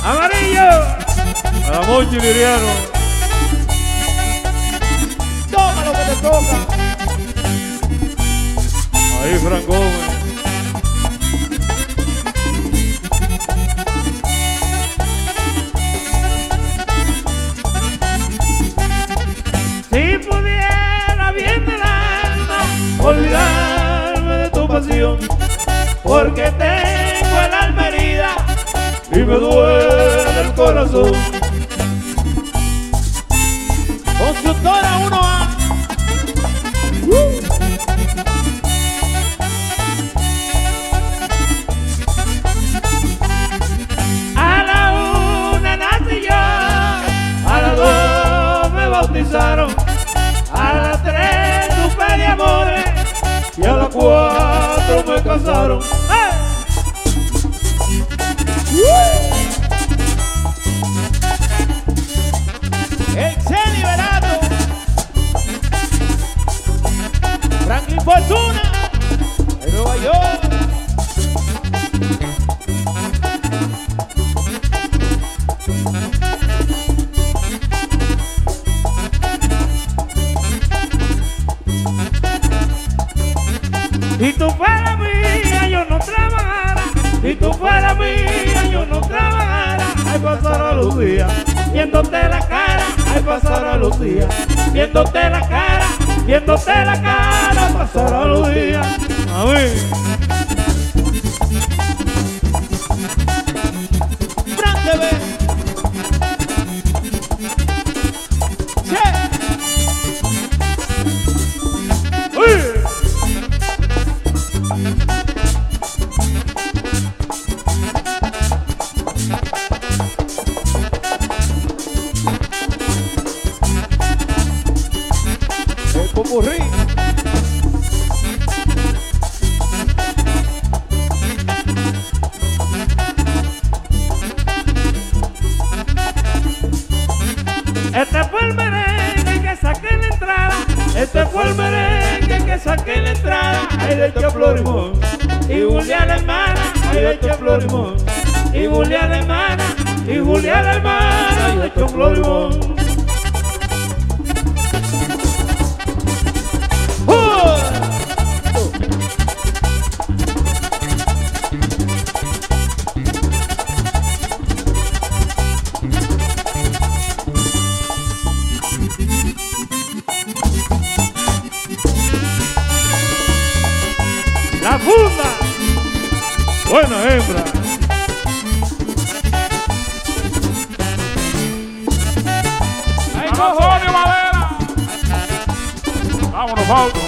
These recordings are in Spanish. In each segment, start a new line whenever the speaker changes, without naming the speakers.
Amarillo. A Monchi Liriano.
Toma lo que te toca.
Ahí Fran Gómez. Si pudiera bien del alma olvidarme de tu pasión, porque tengo el alma herida y me duele el corazón.
Constructora 1A.
A la 1 nací yo, a las 2 me bautizaron, a las 3 supe de amores y a las 4 me casaron. ¡Hey!
El Che Liberato. Franklin Fortuna. En Nueva York.
Si tú fueras mía, yo no trabajara. Si tú fueras mía, yo no trabajara. Ay, pasará los días viéndote la cara. Ay, pasará los días viéndote la cara. Viéndote la cara, pasará los días. A ver.
Fran TV. Che.
¡Uy!
El popurrí.
Este fue el merengue que saqué en la entrada. Este fue el merengue que saqué en la entrada. Ay, de Che Florimón y Julia la hermana. Ay, de Che Florimón y Julia la hermana. Y Julia la hermana. Ay, de Che Florimón. La funda. Buena hembra.
Ahí
¡San
cojo.
Antonio Madera! ¡Vámonos, Fausto!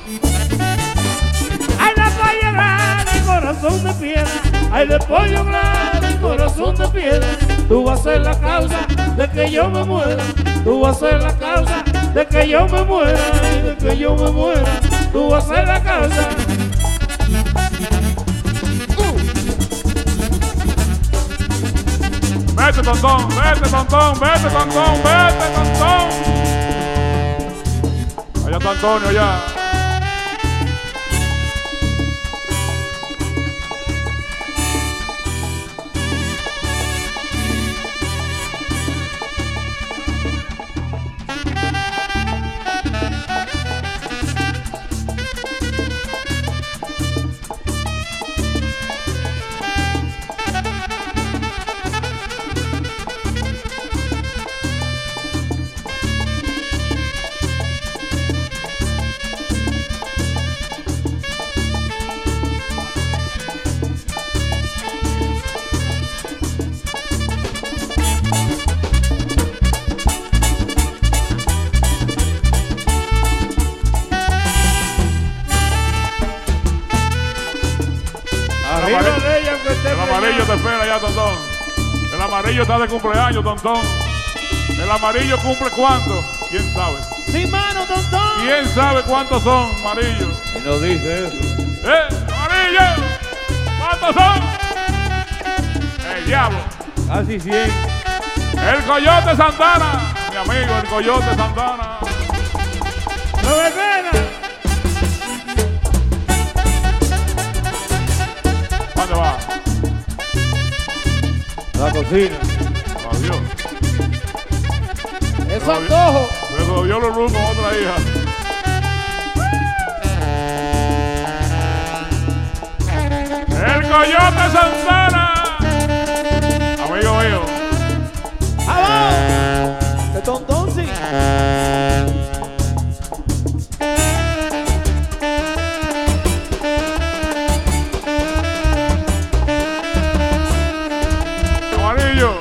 Ay, la paya grande, corazón de piedra. Ay, de pollo grande, corazón de piedra. Tú vas a ser la causa de que yo me muera. Tú vas a ser la causa de que yo me muera. Ay, de que yo me muera. Tú vas a ser la causa.
¡Vete, tontón! ¡Vete, tontón! ¡Vete, tontón! ¡Vete, tontón! Allá está Antonio, allá.
Arriba de ella que esté
El amarillo te espera ya, tontón. El amarillo está de cumpleaños, tontón. El amarillo cumple cuánto, quién sabe.
Sin mano, tontón.
¿Quién sabe cuántos son, amarillo?
Y no dice eso.
¡Amarillo! ¿Cuántos son? El diablo.
Casi 100.
El Coyote Santana. Mi amigo, el Coyote Santana.
¡No me pena!
¿Dónde va?
La cocina.
su antojo.
Se jodió los luz con otra hija. El Coyote Santana. Amigo mío.
¡Abajo! De Tontón, sí.
Amarillo.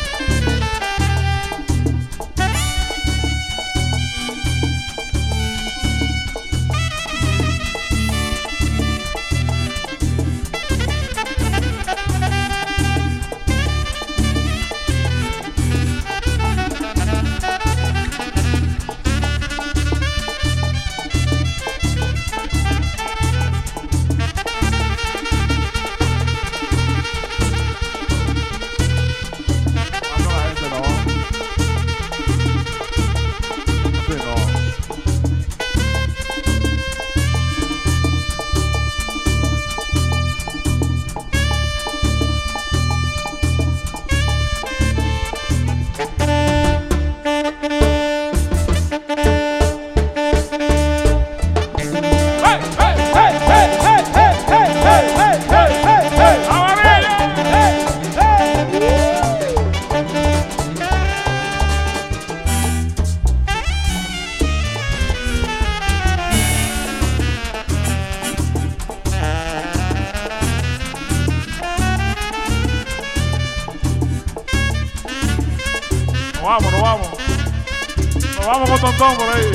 Nos vamos con Tontón por ahí.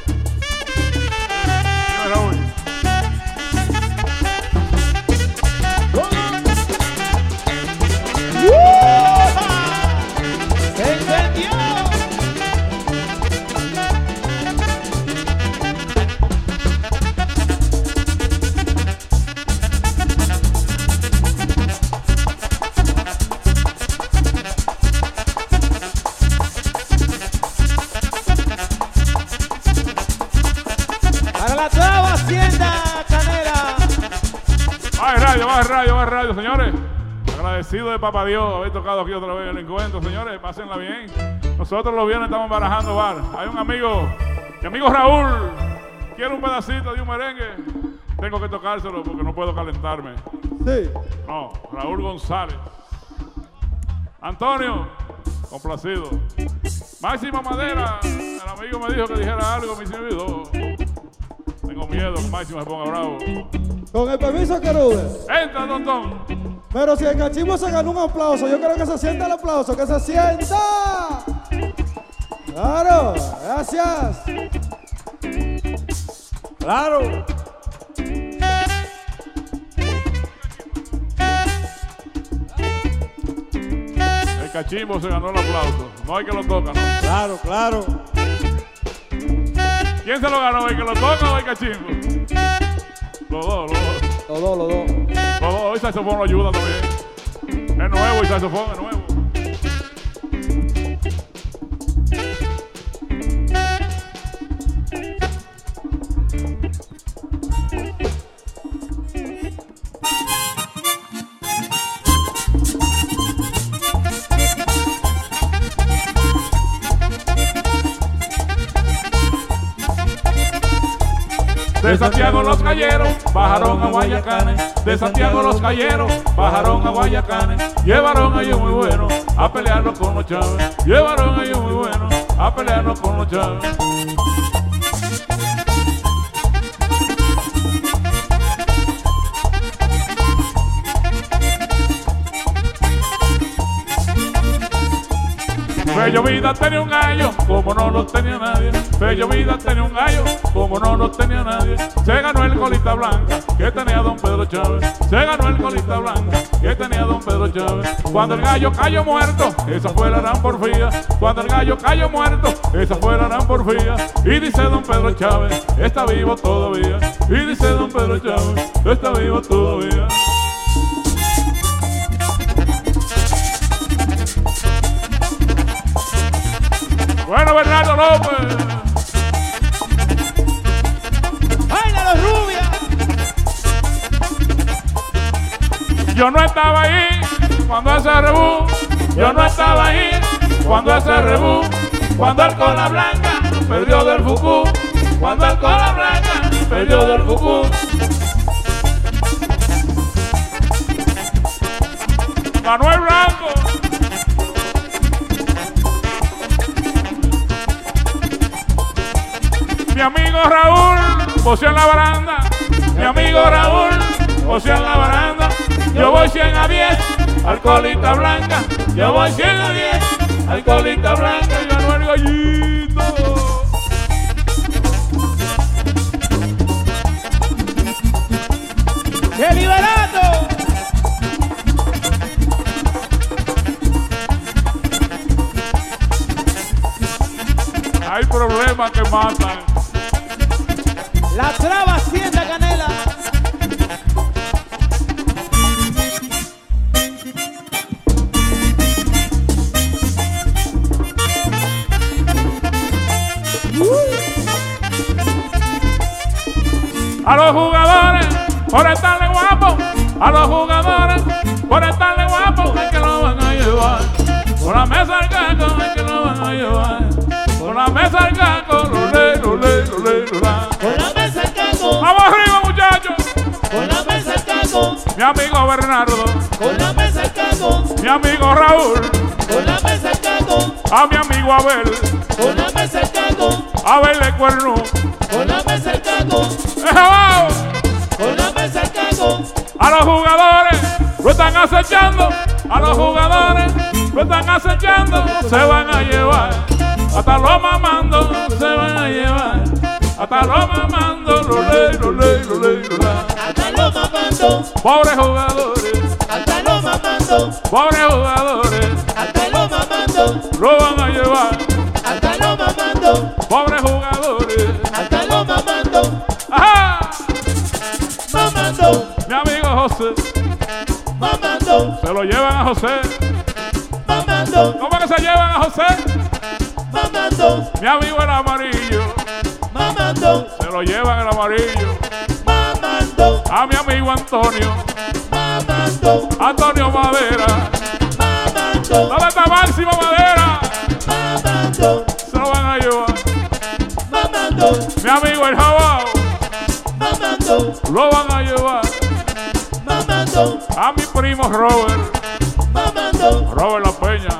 Dime, Raúl.
¡Se encendió! Para la traba, Hacienda Canela.
Va radio, señores. Agradecido de Papá Dios haber tocado aquí otra vez en el encuentro, señores. Pásenla bien. Nosotros los viernes estamos barajando bar. Hay un amigo, mi amigo Raúl, quiere un pedacito de un merengue. Tengo que tocárselo porque no puedo calentarme.
Sí.
No, Raúl González. Antonio, complacido. Máximo Madera, el amigo me dijo que dijera algo, me olvidó. Tengo miedo que Máximo se ponga bravo.
Con el permiso, Querube.
Entra, Tontón.
Pero si el cachimbo se ganó un aplauso, yo quiero que se sienta el aplauso, que se sienta. Claro, gracias. Claro.
El cachimbo se ganó el aplauso. No hay que lo toca, ¿no?
Claro, claro.
¿Quién se lo ganó? ¿El que lo toca o el cachimbo? Los dos.
Los dos.
Los dos. Hoy saxofón lo ayuda también. Es nuevo y saxofón es nuevo. De Santiago los galleros bajaron a Guayacanes. De Santiago los galleros bajaron a Guayacanes. Llevaron a ellos muy bueno a pelearnos con los Chávez. Llevaron a ellos muy bueno a pelearnos con los Chávez. Fello Vida tenía un gallo, como no lo tenía nadie. Fello Vida tenía un gallo, como no lo tenía nadie. Se ganó el colita blanca, que tenía don Pedro Chávez. Se ganó el colita blanca, que tenía don Pedro Chávez. Cuando el gallo cayó muerto, esa fue la gran porfía. Cuando el gallo cayó muerto, esa fue la gran porfía. Y dice don Pedro Chávez, está vivo todavía. Y dice don Pedro Chávez, está vivo todavía. Bueno, Bernardo López.
¡Baila los rubias!
Yo no estaba ahí cuando ese rebú. Yo no estaba ahí cuando ese rebú. cuando el cola blanca perdió del Fucú, cuando el cola blanca perdió del Fucú. Manuel Blanco. Mi amigo Raúl, posee en la baranda. Mi amigo Raúl, posee en la baranda. Yo voy 100 a 10, alcoholita blanca. Yo voy 100 a 10, alcoholita blanca. Y ganó el gallito.
¡Qué liberato!
Hay problemas que matan.
La traba Hacienda Canela.
A los jugadores, por estarle guapos. A los jugadores, por estarle guapos. Es que lo van a llevar. Por la mesa al caco, es que lo van a llevar. Por la mesa al caco, lolé, lolé, lolé, lolá.
Con la mesa al caco.
Vamos arriba, muchachos.
Con la mesa al caco.
Mi amigo Bernardo.
Con la mesa al caco.
Mi amigo Raúl.
Con la mesa al caco.
A mi amigo Abel.
Con la mesa al caco.
Abel de Cuerno.
Con la mesa al caco.
¡Ejabao!
Con la mesa al caco.
A los jugadores lo están acechando. A los jugadores lo están acechando. Se van a llevar. Hasta los mamando se van a llevar. Hasta los mamando. Lolé, lolé, lolé, lolá.
Hasta los mamando.
Pobres jugadores.
Hasta los mamando.
Pobres jugadores.
Hasta los mamando.
Lo van a llevar.
Hasta los mamando.
Pobres jugadores.
Hasta los mamando.
¡Ajá!
Mamando.
Mi amigo José.
Mamando.
Se lo llevan a José.
Mamando.
¿Cómo que se llevan a José?
Mamando.
Mi amigo el amarillo.
Mamando.
Se lo llevan el amarillo.
Mamando.
A mi amigo Antonio.
Mamando.
Antonio Madera.
Mamando.
¿Dónde está Máximo Madera?
Mamando.
Se lo van a llevar.
Mamando.
Mi amigo el Jabao.
Mamando.
Lo van a llevar.
Mamando.
A mi primo Robert.
Mamando.
Robert La Peña.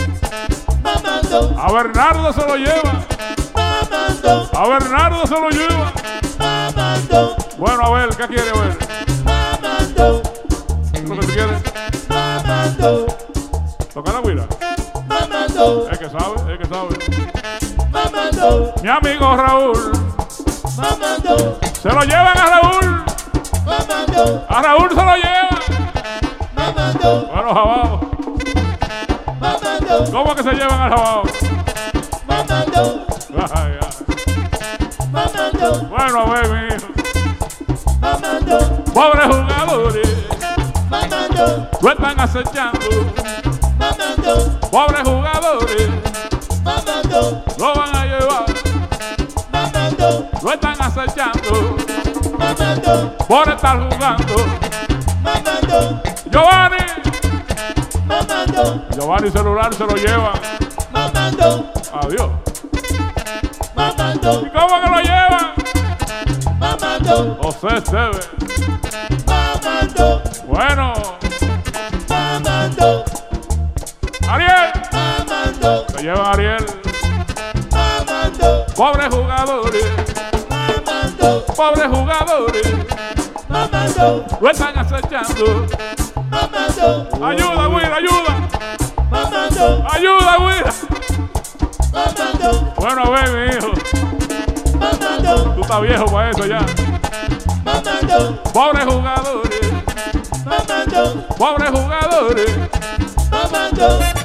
Mamando.
A Bernardo se lo lleva.
Mamando.
A Bernardo se lo lleva.
Mamando.
Bueno, a ver, ¿qué quiere ver?
Mamando.
¿Qué es lo que tú quieres?
Mamando.
¿Tocar la guira?
Mamando.
Es que sabe, es que sabe.
Mamando.
Mi amigo Raúl.
Mamando.
Se lo llevan a Raúl.
Mamando.
A Raúl se lo llevan.
Mamando.
Bueno, Jabao.
Mamando.
¿Cómo que se llevan al Jabao?
Mamando.
Ay, ay.
Mamando.
Bueno, a ver, mi hijo.
Mamando.
Pobres jugadores.
Mamando.
Lo están acechando.
Mamando.
Pobres jugadores.
Mamando.
Lo van a llevar.
Mamando.
Lo están acechando.
Mamando.
Por estar jugando.
Mamando.
Giovanni.
Mamando.
Giovanni celular se lo llevan.
Mamando.
Adiós.
Mamando.
¿Y cómo que lo llevan?
Mamando.
José Esteves.
Mamando.
Bueno.
Mamando.
Ariel.
Mamando.
Se llevan a Ariel.
Mamando.
Pobres jugadores.
Mamando.
Pobres jugadores.
Mamando.
Lo están acechando.
Mamando.
Ayuda, Guira, ayuda.
Mamando.
Ayuda, Guira.
Mamando.
Bueno, a ver, mi hijo.
Mamando.
Tú estás viejo para eso ya.
Mamando.
Pobres jugadores.
Mamando.
Pobres jugadores.
Mamando.